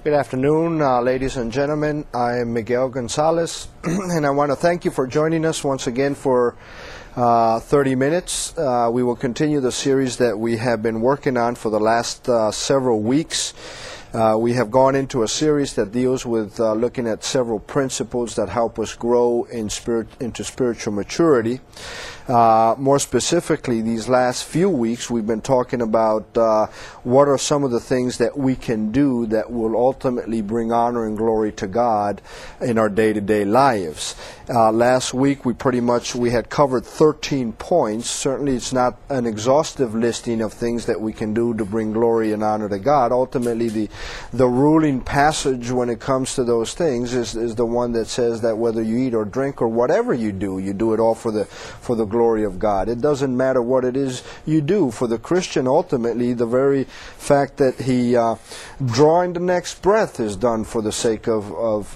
Good afternoon, ladies and gentlemen. I am Miguel Gonzalez, and I want to thank you for joining us once again for 30 minutes. We will continue the series that we have been working on for the last several weeks. We have gone into a series that deals with looking at several principles that help us grow into spiritual maturity. More specifically, these last few weeks we've been talking about what are some of the things that we can do that will ultimately bring honor and glory to God in our day-to-day lives. Last week we had covered 13 points. Certainly it's not an exhaustive listing of things that we can do to bring glory and honor to God. Ultimately the ruling passage when it comes to those things is the one that says that whether you eat or drink or whatever you do it all for the glory of God. It doesn't matter what it is you do. For the Christian, ultimately, the very fact that he drawing the next breath is done for the sake of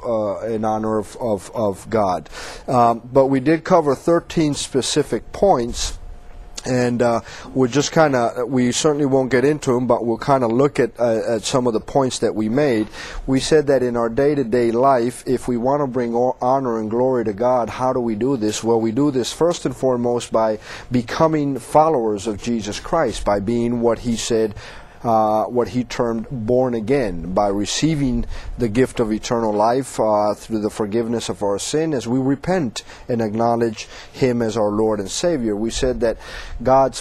in honor of God. But we did cover 13 specific points. And we certainly won't get into them, but we'll kind of look at some of the points that we made. We said that in our day-to-day life, if we want to bring honor and glory to God, how do we do this? Well, we do this first and foremost by becoming followers of Jesus Christ, by being what He said, what He termed born again, by receiving the gift of eternal life through the forgiveness of our sin as we repent and acknowledge Him as our Lord and Savior. We said that God's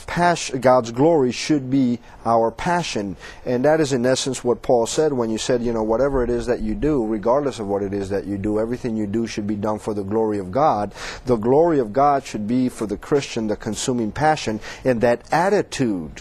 glory should be our passion, and that is in essence what Paul said when you said, whatever it is that you do, regardless of what it is that you do, everything you do should be done for the glory of God. The glory of God should be for the Christian the consuming passion, and that attitude,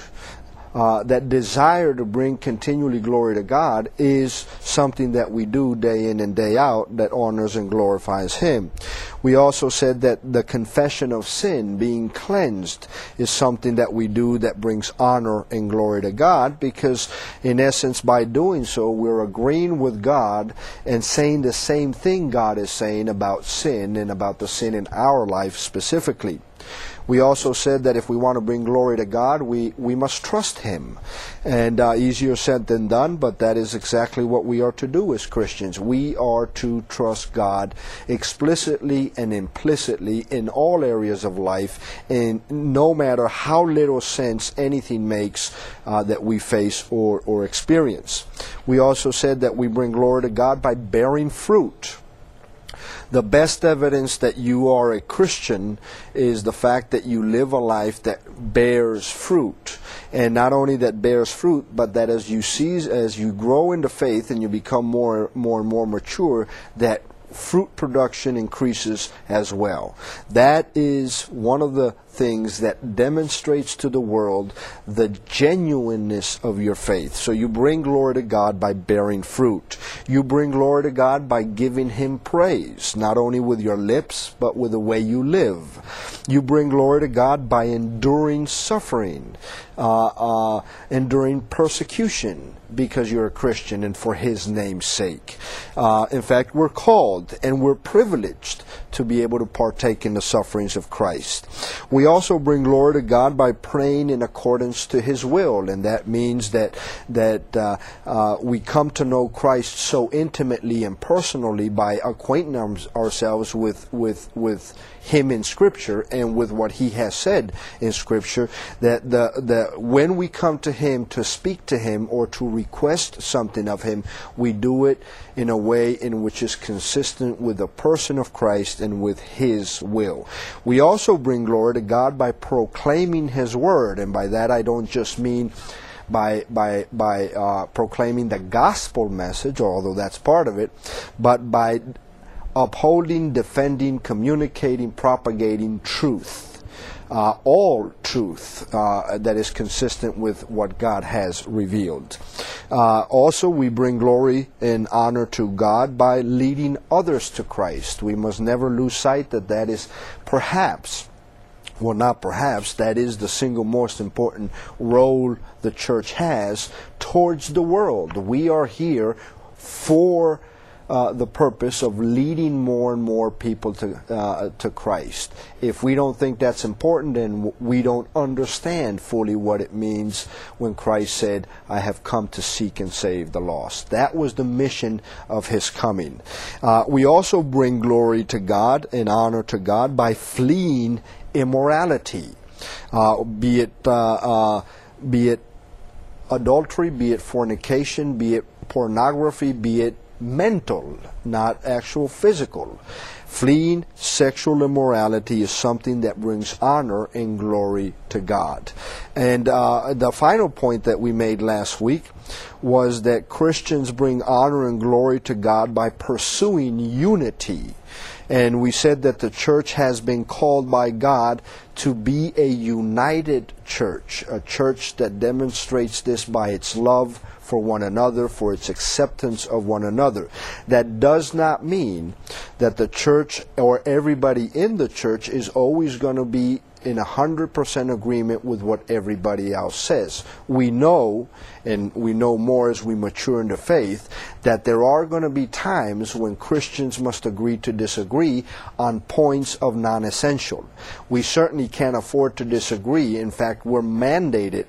that desire to bring continually glory to God is something that we do day in and day out that honors and glorifies Him. We also said that the confession of sin, being cleansed, is something that we do that brings honor and glory to God, because in essence by doing so we're agreeing with God and saying the same thing God is saying about sin and about the sin in our life specifically. We also said that if we want to bring glory to God, we must trust Him. And easier said than done, but that is exactly what we are to do as Christians. We are to trust God explicitly and implicitly in all areas of life, and no matter how little sense anything makes that we face or experience. We also said that we bring glory to God by bearing fruit. The best evidence that you are a Christian is the fact that you live a life that bears fruit. And not only that bears fruit, but that as you grow into faith and you become more and more mature, that fruit production increases as well. That is one of the things that demonstrates to the world the genuineness of your faith. So you bring glory to God by bearing fruit. You bring glory to God by giving Him praise, not only with your lips, but with the way you live. You bring glory to God by enduring suffering, enduring persecution, because you're a Christian and for His name's sake. In fact, we're called and we're privileged to be able to partake in the sufferings of Christ. We also bring glory to God by praying in accordance to His will, and that means that we come to know Christ so intimately and personally by acquainting ourselves with Him in Scripture and with what He has said in Scripture, that when we come to Him to speak to Him or to request something of Him, we do it in a way in which is consistent with the person of Christ and with His will. We also bring glory to God by proclaiming His Word, and by that I don't just mean by proclaiming the gospel message, although that's part of it, but by upholding, defending, communicating, propagating truth. All truth that is consistent with what God has revealed. Also, we bring glory and honor to God by leading others to Christ. We must never lose sight that is that is the single most important role the church has towards the world. We are here for the purpose of leading more and more people to Christ. If we don't think that's important, then we don't understand fully what it means when Christ said, I have come to seek and save the lost. That was the mission of his coming. We also bring glory to God and honor to God by fleeing immorality, be it adultery, be it fornication, be it pornography, be it mental, not actual physical. Fleeing sexual immorality is something that brings honor and glory to God. And the final point that we made last week was that Christians bring honor and glory to God by pursuing unity. And we said that the church has been called by God to be a united church, a church that demonstrates this by its love for one another, for its acceptance of one another. That does not mean that the church or everybody in the church is always going to be in 100% agreement with what everybody else says. We know, and we know more as we mature in the faith, that there are going to be times when Christians must agree to disagree on points of non-essential. We certainly can't afford to disagree. In fact, we're mandated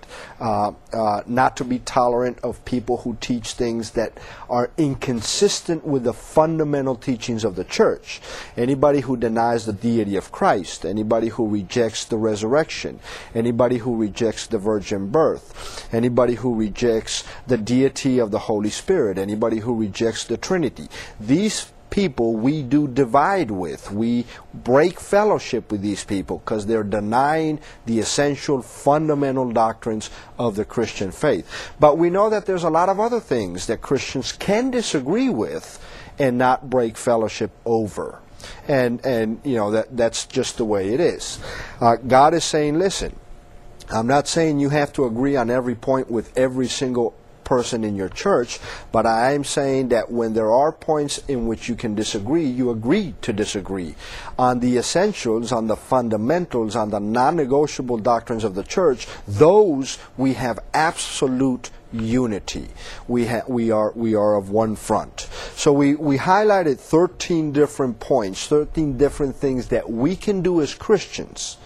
not to be tolerant of people who teach things that are inconsistent with the fundamental teachings of the church. Anybody who denies the deity of Christ, anybody who rejects the resurrection, anybody who rejects the virgin birth, anybody who rejects the deity of the Holy Spirit, anybody who rejects the Trinity. These people we do divide with. We break fellowship with these people because they're denying the essential fundamental doctrines of the Christian faith. But we know that there's a lot of other things that Christians can disagree with and not break fellowship over. And you know, that's just the way it is. God is saying, listen, I'm not saying you have to agree on every point with every single person in your church, but I am saying that when there are points in which you can disagree, you agree to disagree. On the essentials, on the fundamentals, on the non-negotiable doctrines of the church, those we have absolute unity. We are of one front. So we highlighted 13 different points, 13 different things that we can do as Christians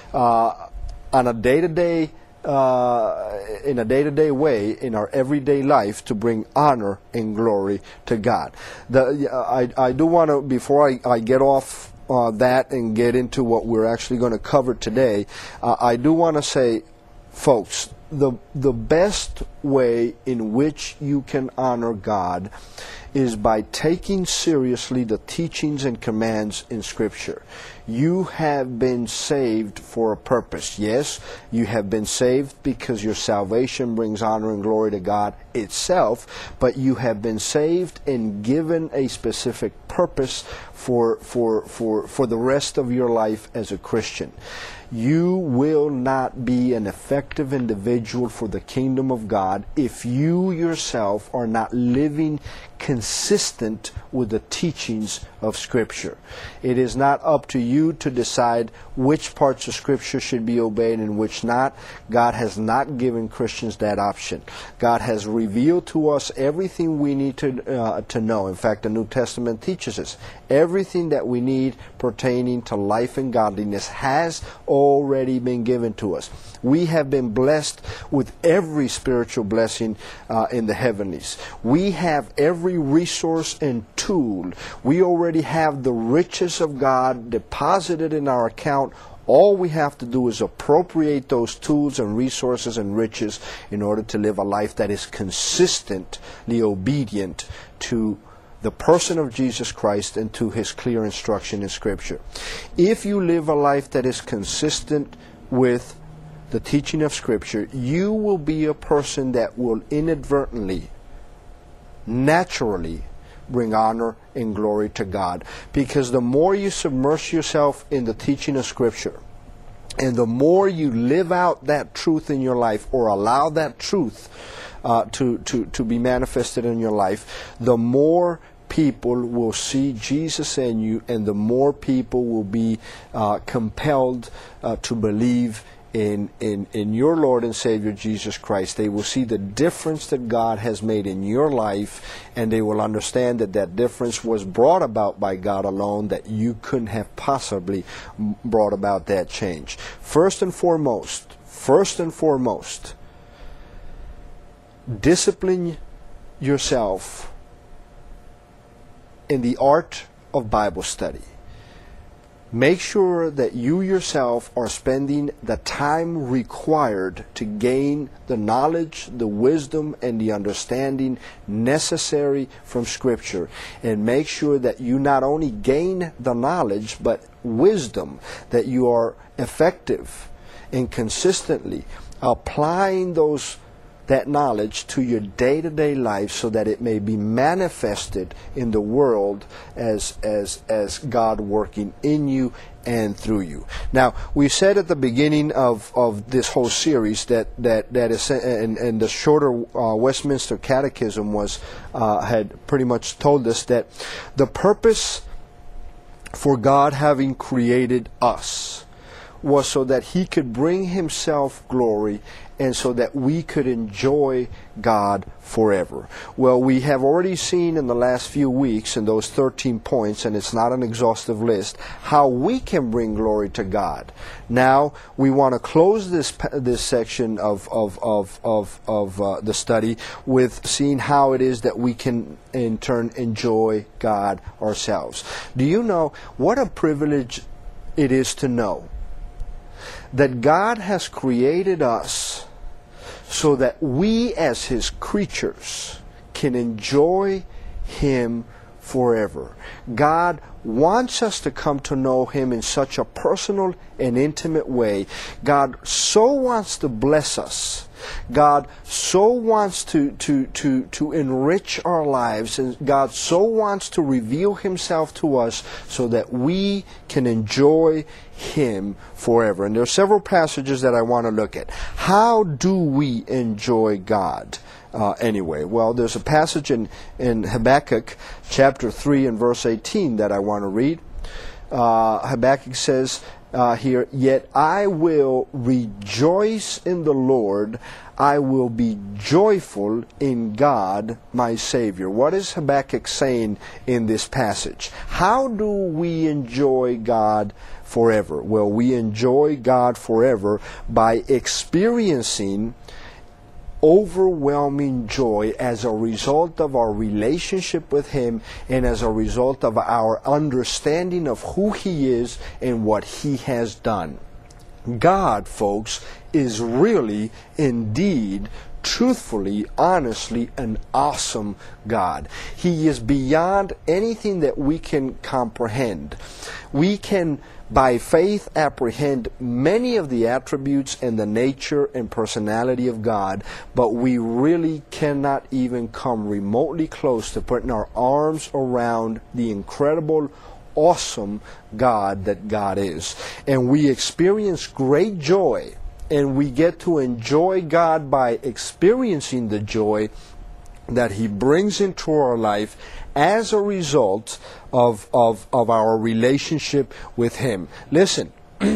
on a day-to-day in a day-to-day way in our everyday life to bring honor and glory to God. I do want to, before I get off that and get into what we're actually going to cover today, I do want to say, folks, the best way in which you can honor God is by taking seriously the teachings and commands in Scripture. You have been saved for a purpose. Yes, you have been saved because your salvation brings honor and glory to God itself, but you have been saved and given a specific purpose for the rest of your life as a Christian. You will not be an effective individual for the kingdom of God if you yourself are not living consistent with the teachings of Scripture. It is not up to you to decide which parts of Scripture should be obeyed and which not. God has not given Christians that option. God has revealed to us everything we need to know. In fact, the New Testament teaches us everything that we need pertaining to life and godliness has already been given to us. We have been blessed with every spiritual blessing in the heavenlies. We have every resource and tool. We already have the riches of God deposited in our account. All we have to do is appropriate those tools and resources and riches in order to live a life that is consistently obedient to the person of Jesus Christ and to His clear instruction in Scripture. If you live a life that is consistent with the teaching of Scripture, you will be a person that will inadvertently, naturally bring honor and glory to God. Because the more you submerge yourself in the teaching of Scripture, and the more you live out that truth in your life, or allow that truth to be manifested in your life, the more people will see Jesus in you, and the more people will be compelled to believe in your Lord and Savior Jesus Christ. They will see the difference that God has made in your life, and they will understand that that difference was brought about by God alone, that you couldn't have possibly brought about that change. First and foremost, discipline yourself in the art of Bible study. Make sure that you yourself are spending the time required to gain the knowledge, the wisdom, and the understanding necessary from Scripture. And make sure that you not only gain the knowledge, but wisdom, that you are effective and consistently applying that knowledge to your day-to-day life, so that it may be manifested in the world as God working in you and through you. Now, we said at the beginning of this whole series that is, and the shorter Westminster Catechism had pretty much told us that the purpose for God having created us was so that He could bring Himself glory, and so that we could enjoy God forever. Well, we have already seen in the last few weeks, in those 13 points, and it's not an exhaustive list, how we can bring glory to God. Now, we want to close this section of the study with seeing how it is that we can, in turn, enjoy God ourselves. Do you know what a privilege it is to know that God has created us so that we as His creatures can enjoy Him forever? God wants us to come to know Him in such a personal and intimate way. God so wants to bless us. God so wants to enrich our lives, and God so wants to reveal Himself to us so that we can enjoy Him forever. And there are several passages that I want to look at. How do we enjoy God anyway? Well, there's a passage in Habakkuk chapter 3 and verse 18 that I want to read. Habakkuk says here, "Yet I will rejoice in the Lord, I will be joyful in God my Savior." What is Habakkuk saying in this passage? How do we enjoy God forever? Well, we enjoy God forever by experiencing overwhelming joy as a result of our relationship with Him, and as a result of our understanding of who He is and what He has done. God, folks, is really, indeed, truthfully, honestly, an awesome God. He is beyond anything that we can comprehend. We can, by faith, apprehend many of the attributes and the nature and personality of God, but we really cannot even come remotely close to putting our arms around the incredible, awesome God that God is. And we experience great joy, and we get to enjoy God by experiencing the joy that He brings into our life as a result of our relationship with Him. Listen,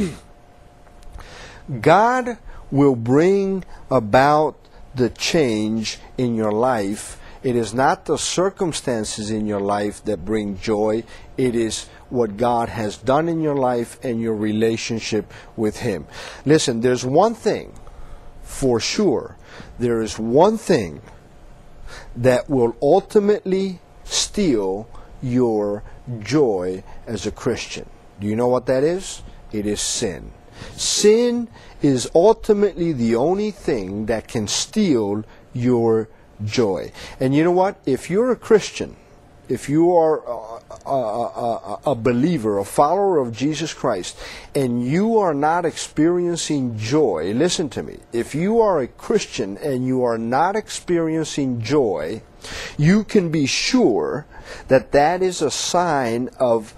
God will bring about the change in your life. It is not the circumstances in your life that bring joy. It is what God has done in your life and your relationship with Him. Listen, there's one thing for sure. There is one thing that will ultimately steal your joy as a Christian. Do you know what that is? It is sin. Sin is ultimately the only thing that can steal your joy. And you know what? If you're a Christian, if you are a believer, a follower of Jesus Christ, and you are not experiencing joy, listen to me. If you are a Christian and you are not experiencing joy, you can be sure that that is a sign of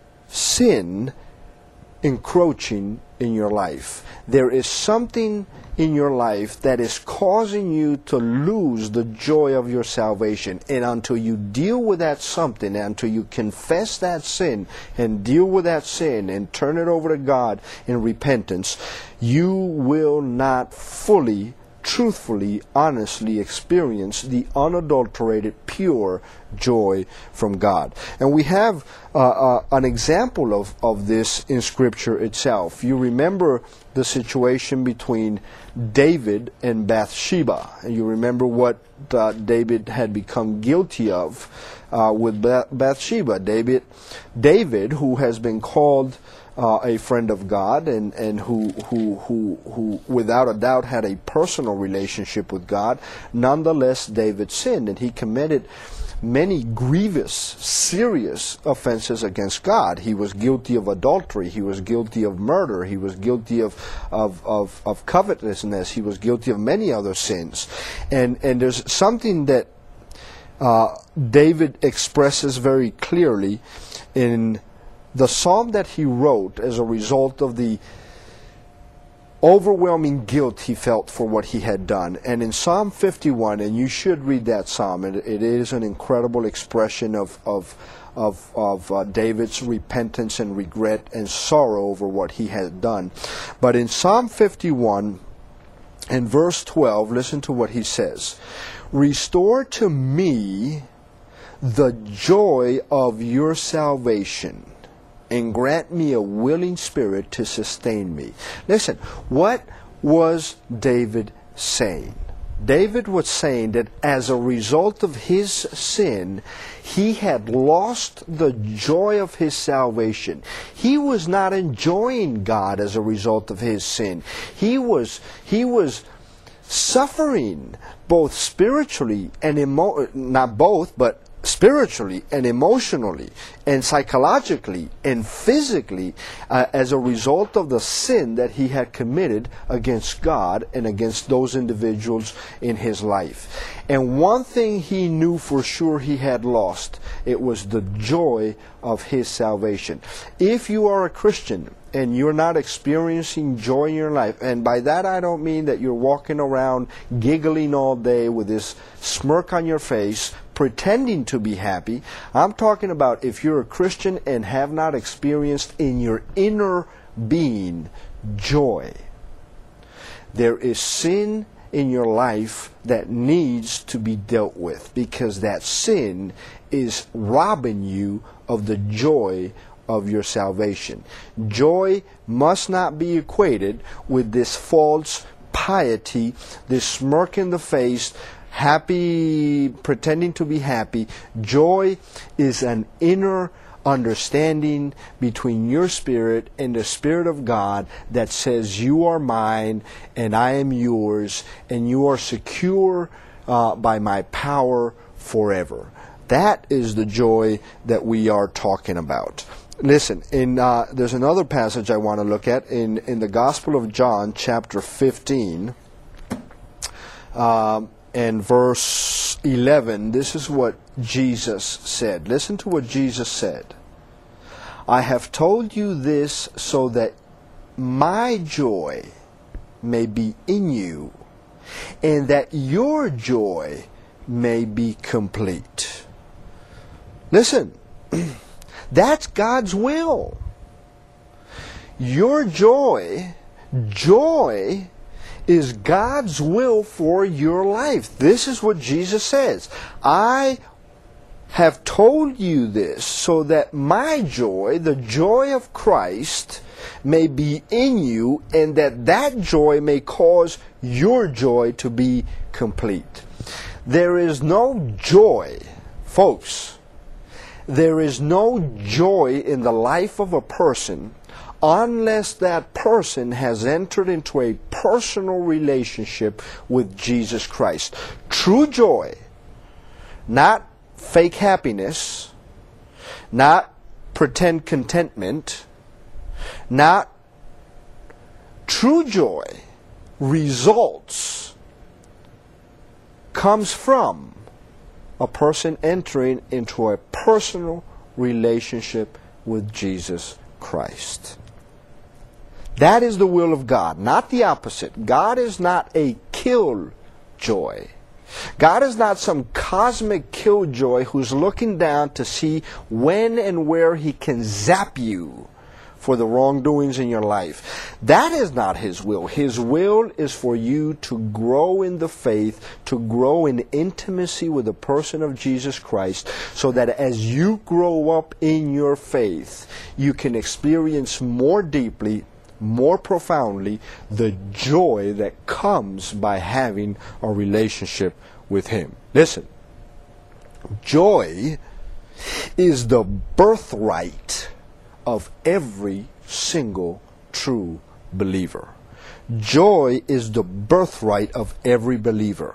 sin encroaching in your life. There is something in your life that is causing you to lose the joy of your salvation. And until you deal with that something, until you confess that sin and deal with that sin and turn it over to God in repentance, you will not fully, truthfully, honestly experience the unadulterated, pure joy from God. And we have an example of this in Scripture itself. You remember the situation between David and Bathsheba. And you remember what David had become guilty of with Bathsheba. David, who has been called a friend of God and who without a doubt had a personal relationship with God, nonetheless David sinned, and he committed many grievous, serious offenses against God. He was guilty of adultery. He was guilty of murder. He was guilty of covetousness. He was guilty of many other sins. And there's something that David expresses very clearly in the psalm that he wrote as a result of the overwhelming guilt he felt for what he had done. And in Psalm 51, and you should read that psalm, it is an incredible expression of David's repentance and regret and sorrow over what he had done. But in Psalm 51 and verse 12, listen to what he says. Restore to me the joy of your salvation, and grant me a willing spirit to sustain me. Listen, what was David saying? David was saying that as a result of his sin, he had lost the joy of his salvation. He was not enjoying God as a result of his sin. He was suffering both spiritually and not both, but spiritually and emotionally and psychologically and physically as a result of the sin that he had committed against God and against those individuals in his life. And one thing he knew for sure he had lost, it was the joy of his salvation. If you are a Christian and you're not experiencing joy in your life, and by that I don't mean that you're walking around giggling all day with this smirk on your face, pretending to be happy. I'm talking about if you're a Christian and have not experienced in your inner being joy. There is sin in your life that needs to be dealt with, because that sin is robbing you of the joy of your salvation. Joy must not be equated with this false piety, this smirk in the face, happy, pretending to be happy. Joy is an inner understanding between your spirit and the Spirit of God that says, you are mine and I am yours, and you are secure by my power forever. That is the joy that we are talking about. Listen, there's another passage I want to look at in the Gospel of John, chapter 15, and verse 11. This is what Jesus said. Listen to what Jesus said. I have told you this so that my joy may be in you, and that your joy may be complete. Listen. That's God's will. Your joy is God's will for your life. This is what Jesus says. I have told you this so that my joy, the joy of Christ, may be in you, and that joy may cause your joy to be complete. There is no joy, folks. There is no joy in the life of a person unless that person has entered into a personal relationship with Jesus Christ. True joy, not fake happiness, not pretend contentment, not true joy, results, comes from a person entering into a personal relationship with Jesus Christ. That is the will of God, not the opposite. God is not a killjoy. God is not some cosmic killjoy who's looking down to see when and where he can zap you for the wrongdoings in your life. That is not his will. His will is for you to grow in the faith, to grow in intimacy with the person of Jesus Christ, so that as you grow up in your faith, you can experience more deeply, more profoundly, the joy that comes by having a relationship with him. Listen, joy is the birthright of every single true believer. Joy is the birthright of every believer.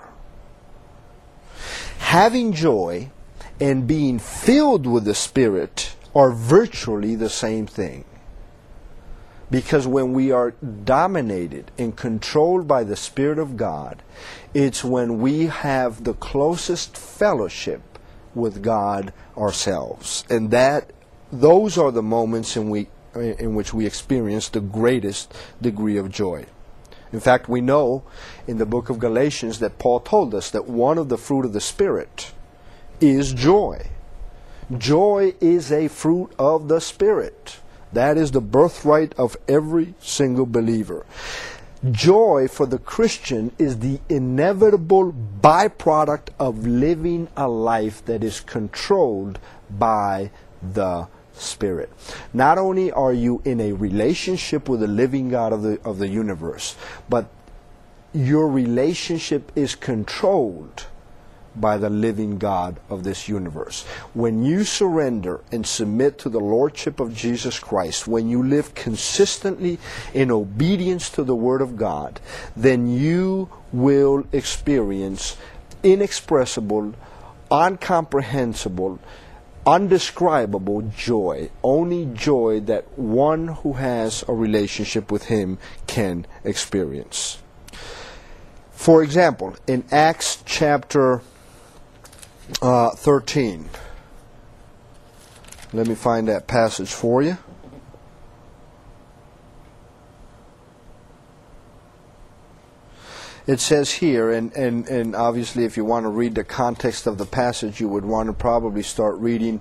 Having joy and being filled with the Spirit are virtually the same thing. Because when we are dominated and controlled by the Spirit of God, it's when we have the closest fellowship with God ourselves. And those are the moments in which we experience the greatest degree of joy. In fact, we know in the book of Galatians that Paul told us that one of the fruit of the Spirit is joy. Joy is a fruit of the Spirit. That is the birthright of every single believer. Joy for the Christian is the inevitable byproduct of living a life that is controlled by the Spirit. Not only are you in a relationship with the living God of the universe, but your relationship is controlled by the living God of this universe. When you surrender and submit to the Lordship of Jesus Christ, when you live consistently in obedience to the Word of God, then you will experience inexpressible, incomprehensible, undescribable joy. Only joy that one who has a relationship with Him can experience. For example, in Acts chapter 13. Let me find that passage for you. It says here, and obviously if you want to read the context of the passage, you would want to probably start reading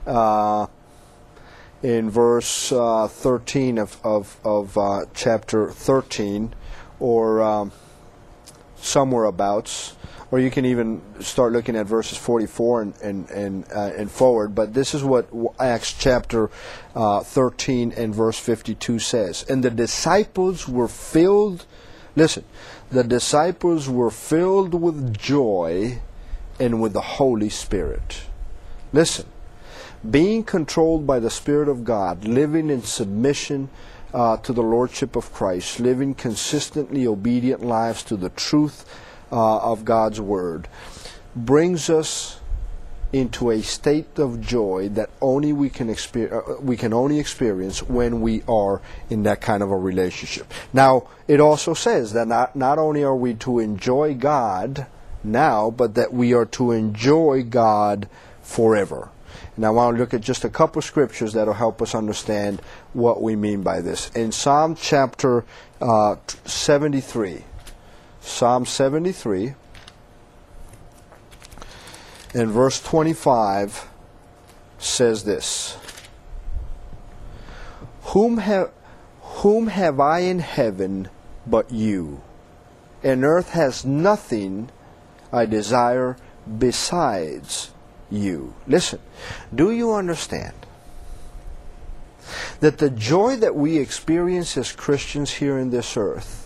in verse 13 of chapter 13, or somewhere abouts. Or you can even start looking at verses 44 and forward. But this is what Acts chapter 13 and verse 52 says. And the disciples were filled, listen, the disciples were filled with joy and with the Holy Spirit. Listen, being controlled by the Spirit of God, living in submission to the Lordship of Christ, living consistently obedient lives to the truth of God's Word, brings us into a state of joy that only we can only experience when we are in that kind of a relationship. Now, it also says that not only are we to enjoy God now, but that we are to enjoy God forever. And I want to look at just a couple of scriptures that will help us understand what we mean by this. In Psalm chapter 73, Psalm 73, and verse 25 says this: Whom have I in heaven but you? And earth has nothing I desire besides you. Listen, do you understand that the joy that we experience as Christians here in this earth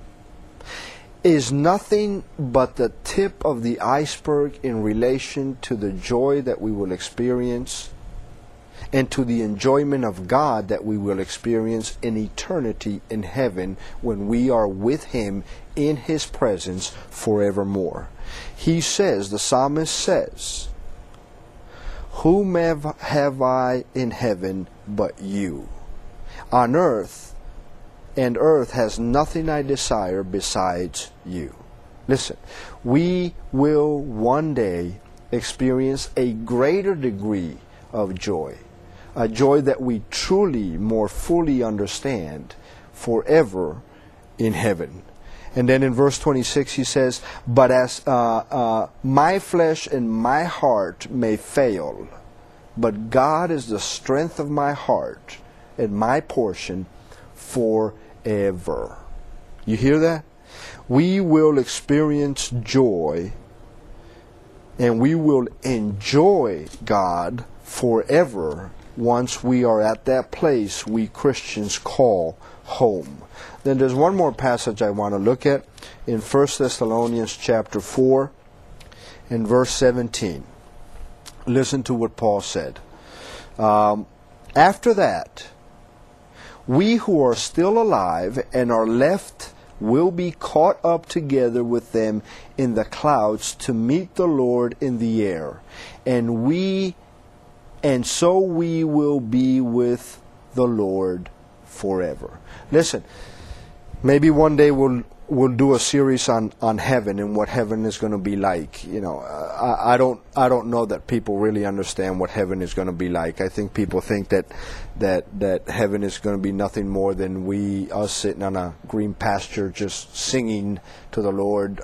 is nothing but the tip of the iceberg in relation to the joy that we will experience and to the enjoyment of God that we will experience in eternity in heaven when we are with Him in His presence forevermore? He says, the psalmist says, Whom have I in heaven but you? On earth, and earth has nothing I desire besides you. Listen, we will one day experience a greater degree of joy, a joy that we truly, more fully understand forever in heaven. And then in verse 26 he says, but as my flesh and my heart may fail, but God is the strength of my heart and my portion forever. You hear that? We will experience joy and we will enjoy God forever once we are at that place we Christians call home. Then there's one more passage I want to look at in 1 Thessalonians chapter 4 and verse 17. Listen to what Paul said. After that, we who are still alive and are left will be caught up together with them in the clouds to meet the Lord in the air. And so we will be with the Lord forever. Listen, maybe one day we'll do a series on heaven and what heaven is going to be like. You know, I don't know that people really understand what heaven is going to be like. I think people think that heaven is going to be nothing more than us sitting on a green pasture just singing to the Lord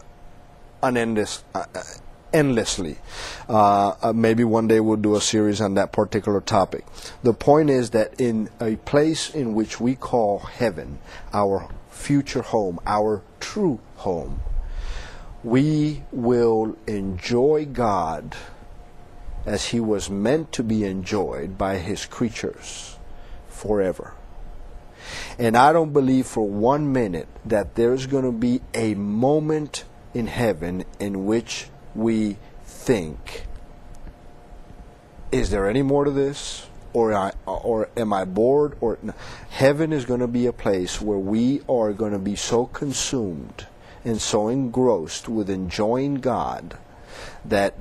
endlessly. Maybe one day we'll do a series on that particular topic. The point is that in a place in which we call heaven, our future home, our true home, we will enjoy God as He was meant to be enjoyed by His creatures forever. And I don't believe for 1 minute that there's going to be a moment in heaven in which we think, is there any more to this? Or am I bored? Or no. Heaven is going to be a place where we are going to be so consumed and so engrossed with enjoying God that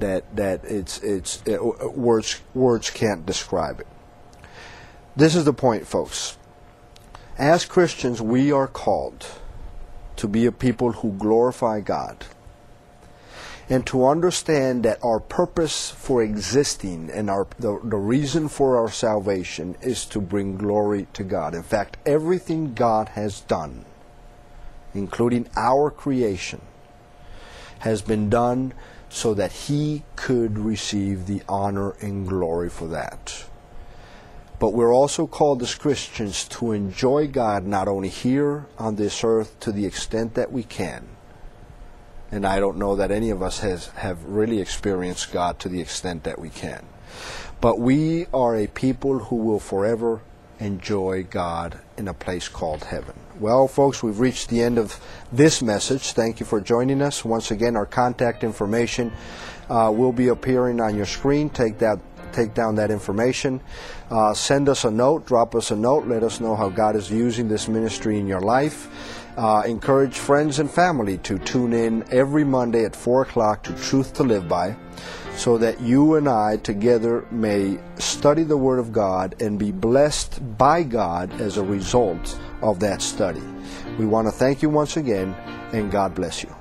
words can't describe it. This is the point, folks. As Christians, we are called to be a people who glorify God, and to understand that our purpose for existing and the reason for our salvation is to bring glory to God. In fact, everything God has done, including our creation, has been done so that He could receive the honor and glory for that. But we're also called as Christians to enjoy God not only here on this earth to the extent that we can. And I don't know that any of us have really experienced God to the extent that we can. But we are a people who will forever enjoy God in a place called heaven. Well, folks, we've reached the end of this message. Thank you for joining us. Once again, our contact information will be appearing on your screen. Take down that information. Send us a note. Drop us a note. Let us know how God is using this ministry in your life. Encourage friends and family to tune in every Monday at 4 o'clock to Truth to Live By, so that you and I together may study the Word of God and be blessed by God as a result of that study. We want to thank you once again, and God bless you.